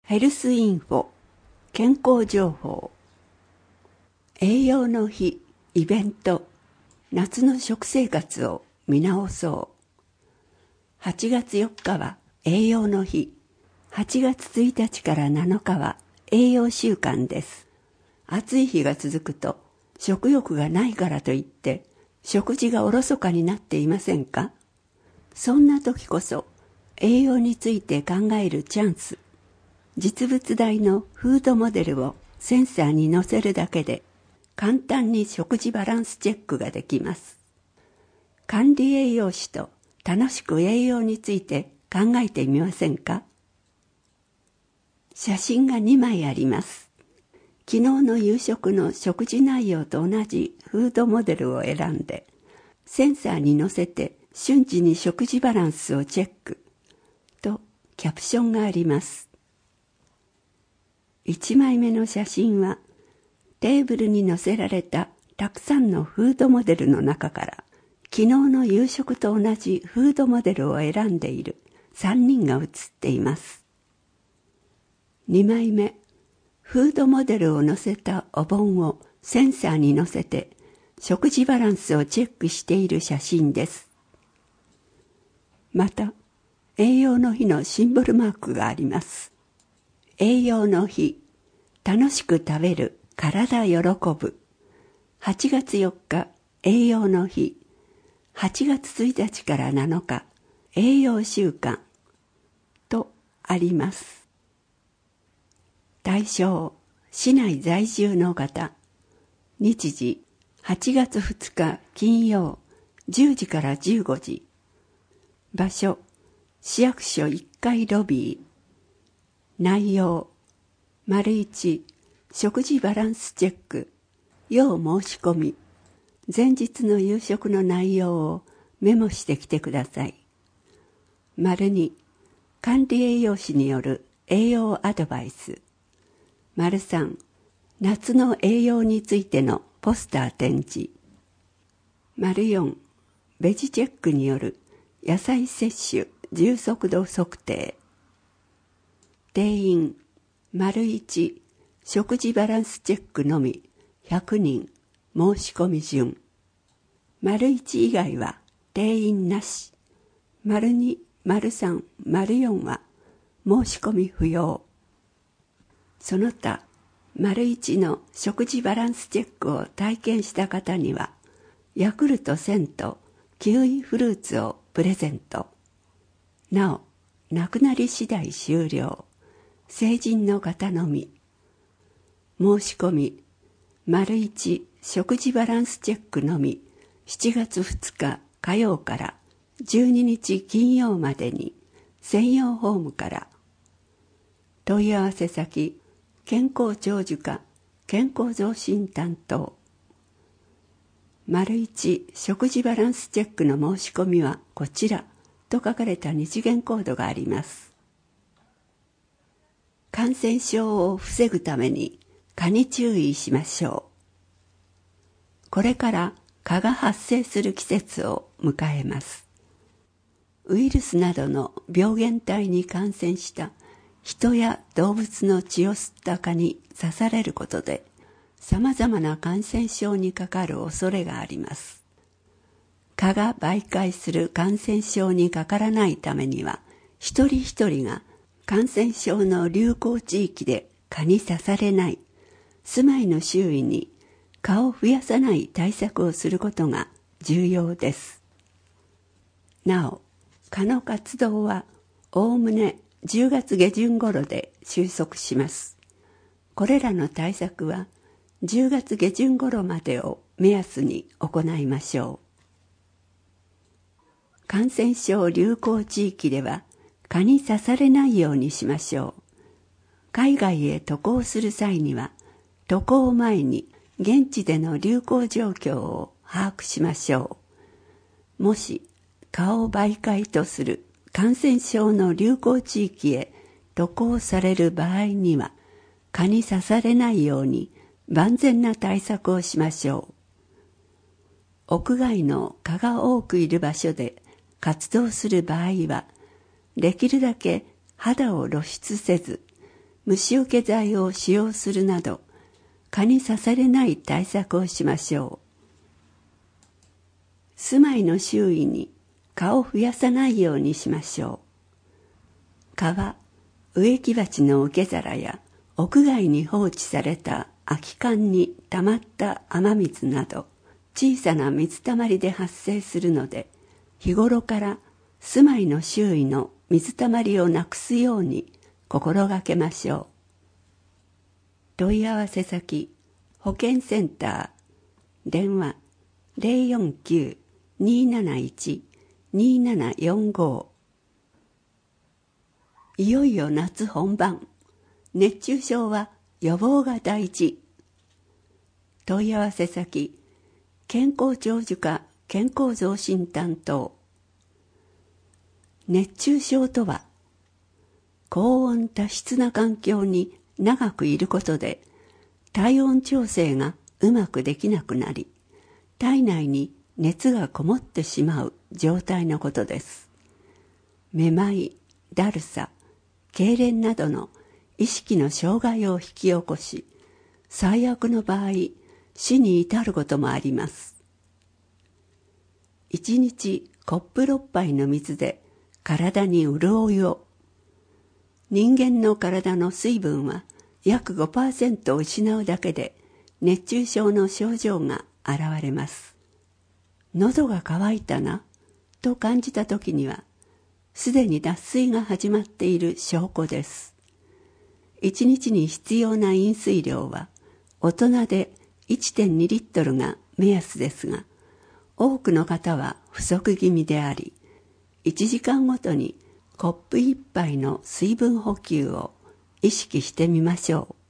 ヘルスインフォ健康情報栄養の日イベント夏の食生活を見直そう8月4日は栄養の日8月1日から7日は栄養週間です暑い日が続くと食欲がないからといって食事がおろそかになっていませんかそんな時こそ栄養について考えるチャンス実物大のフードモデルをセンサーに載せるだけで簡単に食事バランスチェックができます。管理栄養士と楽しく栄養について考えてみませんか？写真が2枚あります。昨日の夕食の食事内容と同じフードモデルを選んでセンサーに載せて瞬時に食事バランスをチェックとキャプションがあります。1枚目の写真はテーブルに載せられたたくさんのフードモデルの中から昨日の夕食と同じフードモデルを選んでいる3人が写っています。2枚目、フードモデルを載せたお盆をセンサーに載せて食事バランスをチェックしている写真です。また、栄養の日のシンボルマークがあります。栄養の日、楽しく食べる、体喜ぶ。8月4日、栄養の日。8月1日から7日、栄養週間。とあります。対象、市内在住の方。日時、8月2日金曜、10時から15時。場所、市役所1階ロビー。内容、1、食事バランスチェック、要申し込み、前日の夕食の内容をメモしてきてください。2、管理栄養士による栄養アドバイス。3、夏の栄養についてのポスター展示。4、ベジチェックによる野菜摂取充足度測定。定員、1、食事バランスチェックのみ、100人、申し込み順。1以外は定員なし。2、3、4は申し込み不要。その他、1の食事バランスチェックを体験した方には、ヤクルト1000とキウイフルーツをプレゼント。なお、なくなり次第終了。成人の方のみ。申し込み、1食事バランスチェックのみ、7月2日火曜から12日金曜までに専用ホームから。問い合わせ先、健康長寿課健康増進担当。1食事バランスチェックの申し込みはこちらと書かれた二次元コードがあります。感染症を防ぐために蚊に注意しましょう。これから蚊が発生する季節を迎えます。ウイルスなどの病原体に感染した人や動物の血を吸った蚊に刺されることで、さまざまな感染症にかかる恐れがあります。蚊が媒介する感染症にかからないためには、一人一人が感染症の流行地域で蚊に刺されない、住まいの周囲に蚊を増やさない対策をすることが重要です。なお、蚊の活動はおおむね10月下旬頃で収束します。これらの対策は10月下旬頃までを目安に行いましょう。感染症流行地域では蚊に刺されないようにしましょう。海外へ渡航する際には、渡航前に現地での流行状況を把握しましょう。もし、蚊を媒介とする感染症の流行地域へ渡航される場合には、蚊に刺されないように万全な対策をしましょう。屋外の蚊が多くいる場所で活動する場合は、できるだけ肌を露出せず、 虫除け剤を使用するなど、蚊に刺されない対策をしましょう。住まいの周囲に蚊を増やさないようにしましょう。蚊は植木鉢の受け皿や屋外に放置された空き缶に溜まった雨水など小さな水たまりで発生するので、日頃から住まいの周囲の水たまりをなくすように心がけましょう。問い合わせ先、保健センター、電話 049-271-2745。いよいよ夏本番。熱中症は予防が大事。問い合わせ先、健康長寿課健康増進担当。熱中症とは、高温多湿な環境に長くいることで体温調整がうまくできなくなり、体内に熱がこもってしまう状態のことです。めまい、だるさ、痙攣などの意識の障害を引き起こし、最悪の場合、死に至ることもあります。1日コップ6杯の水で体に潤いを。人間の体の水分は約 5% 失うだけで熱中症の症状が現れます。喉が渇いたなと感じたときには、すでに脱水が始まっている証拠です。1日に必要な飲水量は大人で 1.2 リットルが目安ですが、多くの方は不足気味であり、1時間ごとにコップ1杯の水分補給を意識してみましょう。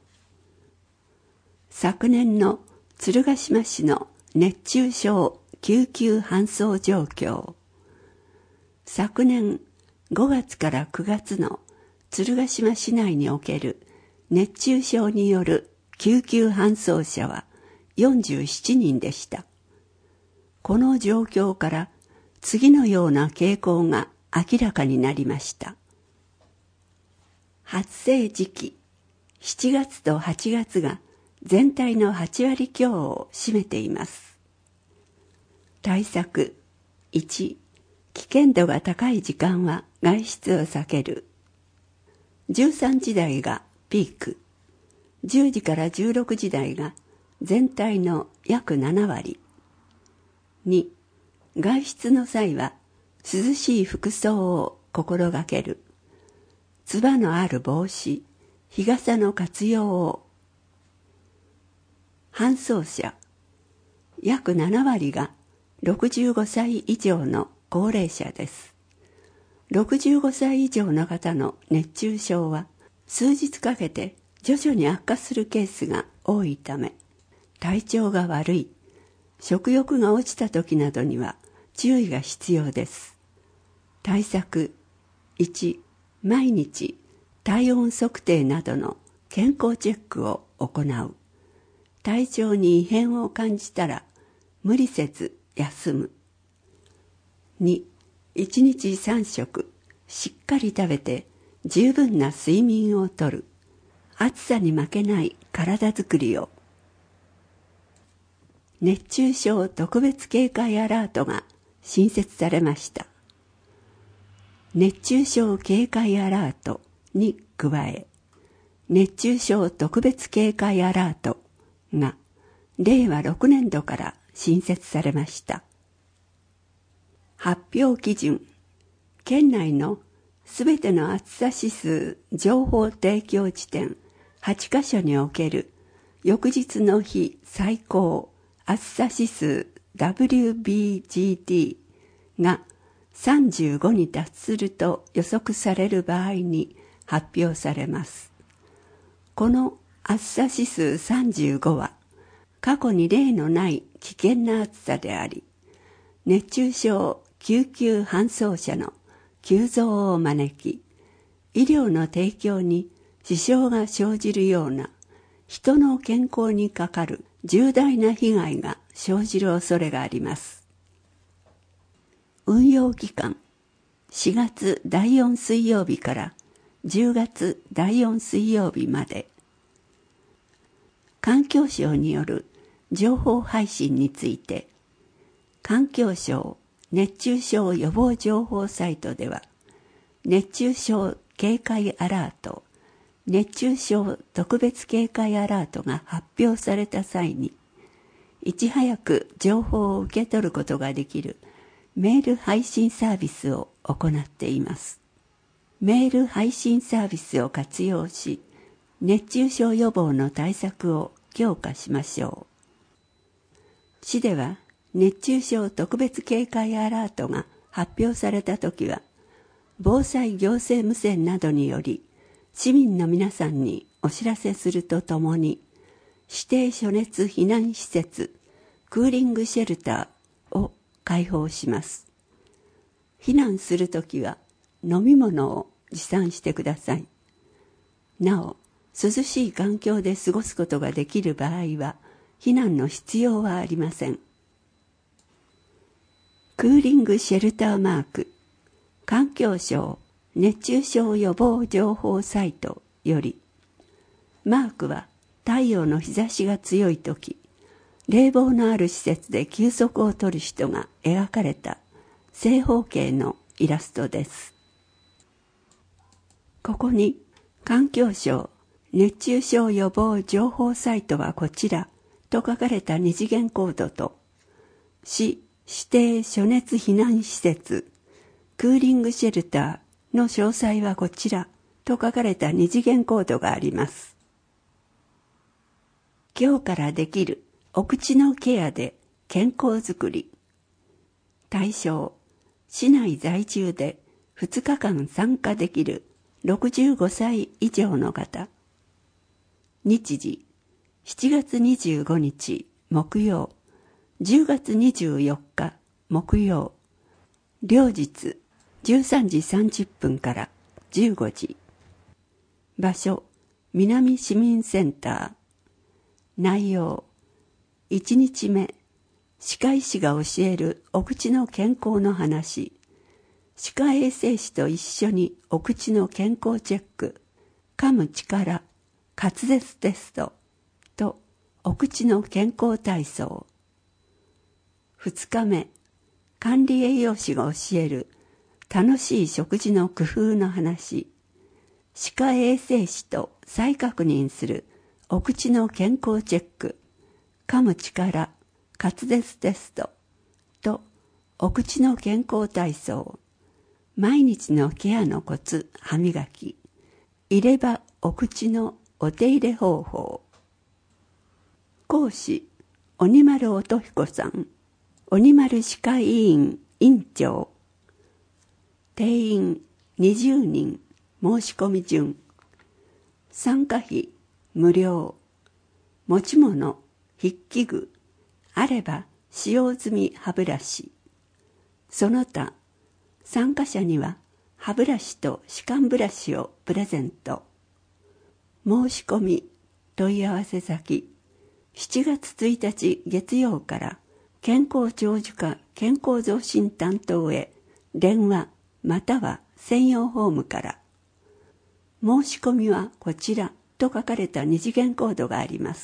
昨年の鶴ヶ島市の熱中症救急搬送状況。昨年5月から9月の鶴ヶ島市内における熱中症による救急搬送者は47人でした。この状況から次のような傾向が明らかになりました。発生時期、7月と8月が全体の8割強を占めています。対策1、危険度が高い時間は外出を避ける。13時台がピーク、10時から16時台が全体の約7割。2、外出の際は涼しい服装を心がける。つばのある帽子、日傘の活用を。搬送者、約7割が65歳以上の高齢者です。65歳以上の方の熱中症は数日かけて徐々に悪化するケースが多いため、体調が悪い、食欲が落ちた時などには注意が必要です。対策1、毎日体温測定などの健康チェックを行う。体調に異変を感じたら無理せず休む。2、1日3食しっかり食べて十分な睡眠をとる。暑さに負けない体づくりを。熱中症特別警戒アラートが新設されました。熱中症警戒アラートに加え、熱中症特別警戒アラートが令和6年度から新設されました。発表基準、県内のすべての暑さ指数情報提供地点8カ所における翌日の日最高暑さ指数 WBGT が35に達すると予測される場合に発表されます。この暑さ指数35は過去に例のない危険な暑さであり、熱中症救急搬送者の急増を招き、医療の提供に支障が生じるような人の健康にかかる重大な被害が生じる恐れがあります。運用期間、4月第4水曜日から 10月第4水曜日まで。環境省による情報配信について、環境省熱中症予防情報サイトでは、熱中症警戒アラート、熱中症特別警戒アラートが発表された際に、いち早く情報を受け取ることができるメール配信サービスを行っています。メール配信サービスを活用し、熱中症予防の対策を強化しましょう。市では熱中症特別警戒アラートが発表されたときは、防災行政無線などにより市民の皆さんにお知らせするとともに、指定暑熱避難施設クーリングシェルターを開放します。避難するときは飲み物を持参してください。なお、涼しい環境で過ごすことができる場合は避難の必要はありません。クーリングシェルターマーク、環境省熱中症予防情報サイトより、マークは太陽の日差しが強いとき、冷房のある施設で休息を取る人が描かれた正方形のイラストです。ここに環境省熱中症予防情報サイトはこちらと書かれた二次元コードと、市指定暑熱避難施設クーリングシェルターの詳細はこちらと書かれた二次元コードがあります。今日からできるお口のケアで健康づくり。対象、市内在住で2日間参加できる65歳以上の方。日時、7月25日木曜、10月24日木曜。両日、13時30分から15時。場所、南市民センター。内容、1日目、歯科医師が教えるお口の健康の話。歯科衛生士と一緒にお口の健康チェック、噛む力、滑舌テストとお口の健康体操。2日目、管理栄養士が教える楽しい食事の工夫の話。歯科衛生士と再確認するお口の健康チェック、噛む力、滑舌テストとお口の健康体操。毎日のケアのコツ、歯磨き。入れ歯お口のお手入れ方法。講師、鬼丸音彦さん。鬼丸歯科医院院長。定員20人。申し込み順。参加費無料。持ち物、筆記具、あれば使用済み歯ブラシ。その他、参加者には歯ブラシと歯間ブラシをプレゼント。申し込み、問い合わせ先、7月1日月曜から健康長寿課健康増進担当へ電話または専用フォームから。申し込みはこちらと書かれた二次元コードがあります。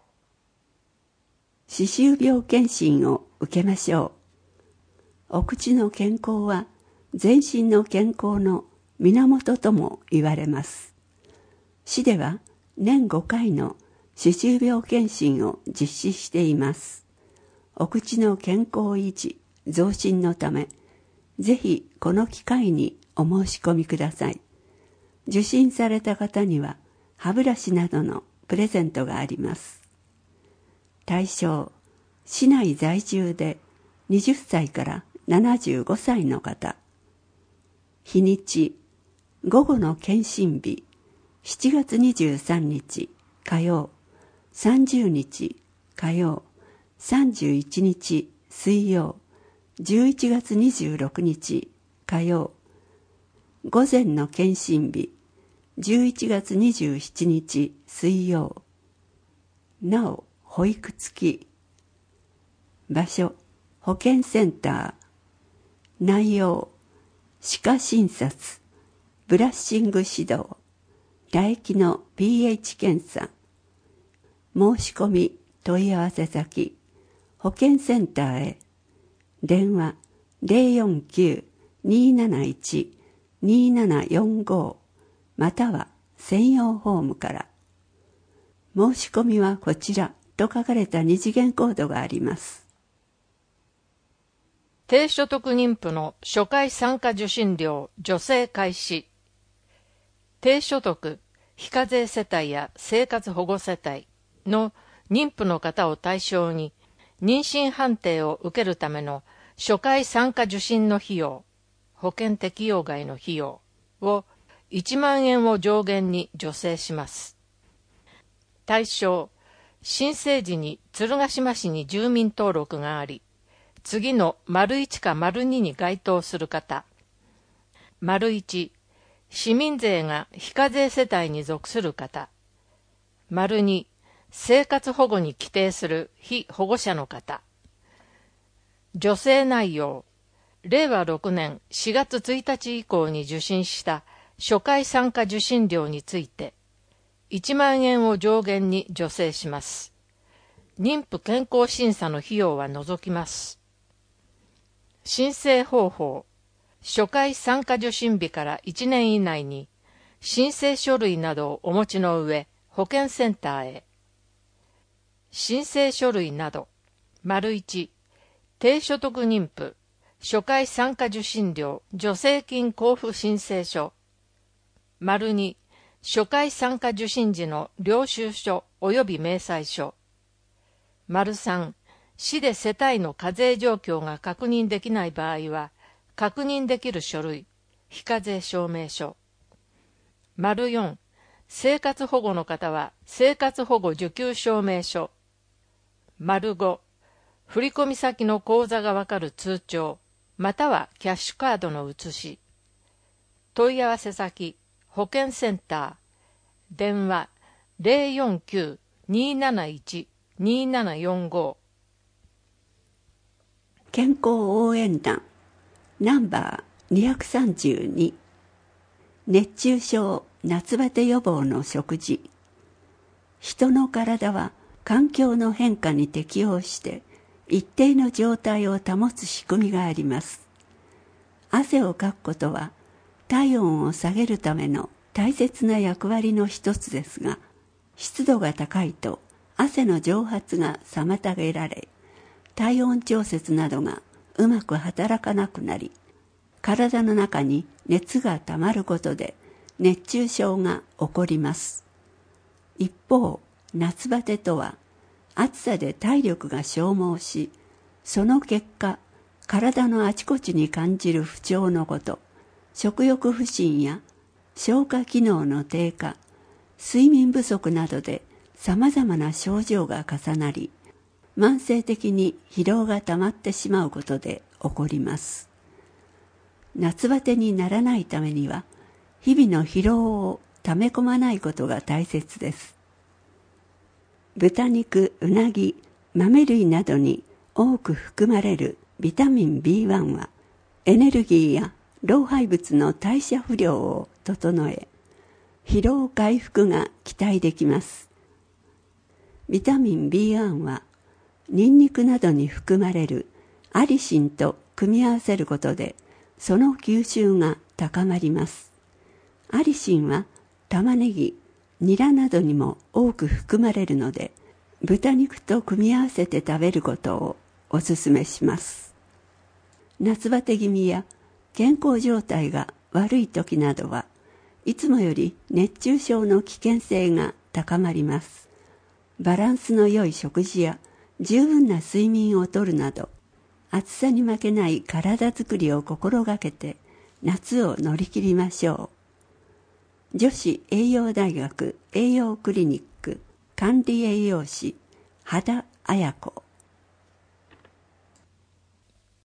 歯周病検診を受けましょう。お口の健康は全身の健康の源とも言われます。市では年5回の歯周病検診を実施しています。お口の健康維持、増進のため、ぜひこの機会にお申し込みください。受診された方には歯ブラシなどのプレゼントがあります。対象、市内在住で20歳から75歳の方。日にち、午後の検診日、7月23日火曜、30日火曜、31日水曜、11月26日火曜。午前の検診日、11月27日水曜。なお、保育付き。場所、保健センター。内容、歯科診察、 ブラッシング指導、唾液の pH 検査、申し込み問い合わせ先、保健センターへ、電話 049-271-2745 または専用フォームから。申し込みはこちらと書かれた二次元コードがあります。 低所得妊婦の初回産科受診料助成開始。低所得、非課税世帯や生活保護世帯の妊婦の方を対象に妊娠判定を受けるための初回産科受診の費用、保険適用外の費用を1万円を上限に助成します。対象、申請時に鶴ヶ島市に住民登録があり、次の ① か ② に該当する方。①、市民税が非課税世帯に属する方。②、生活保護に規定する被保護者の方。助成内容、令和6年4月1日以降に受診した初回産科受診料について、1万円を上限に助成します。妊婦健康審査の費用は除きます。申請方法、初回産科受診日から1年以内に申請書類などをお持ちの上、保健センターへ。申請書類など、①、低所得妊婦、初回産科受診料助成金交付申請書。②、初回産科受診時の領収書及び明細書。③、市で世帯の課税状況が確認できない場合は、確認できる書類、非課税証明書。�4、生活保護の方は生活保護受給証明書。⑤、振込先の口座がわかる通帳、またはキャッシュカードの写し。問い合わせ先、保健センター、電話 049-271-2745。 健康応援団ナンバー232、熱中症夏バテ予防の食事。人の体は環境の変化に適応して一定の状態を保つ仕組みがあります。汗をかくことは体温を下げるための大切な役割の一つですが、湿度が高いと汗の蒸発が妨げられ、体温調節などがうまく働かなくなり、体の中に熱がたまることで熱中症が起こります。一方、夏バテとは暑さで体力が消耗し、その結果、体のあちこちに感じる不調のこと、食欲不振や消化機能の低下、睡眠不足などで様々な症状が重なり、慢性的に疲労がたまってしまうことで起こります。夏バテにならないためには、日々の疲労をため込まないことが大切です。豚肉、うなぎ、豆類などに多く含まれるビタミン B1 は、エネルギーや老廃物の代謝不良を整え、疲労回復が期待できます。ビタミン B1 は、ニンニクなどに含まれるアリシンと組み合わせることで、その吸収が高まります。アリシンは玉ねぎ、ニラなどにも多く含まれるので、豚肉と組み合わせて食べることをおすすめします。夏バテ気味や健康状態が悪い時などは、いつもより熱中症の危険性が高まります。バランスの良い食事や十分な睡眠をとるなど、暑さに負けない体づくりを心がけて夏を乗り切りましょう。女子栄養大学栄養クリニック管理栄養士、羽田綾子。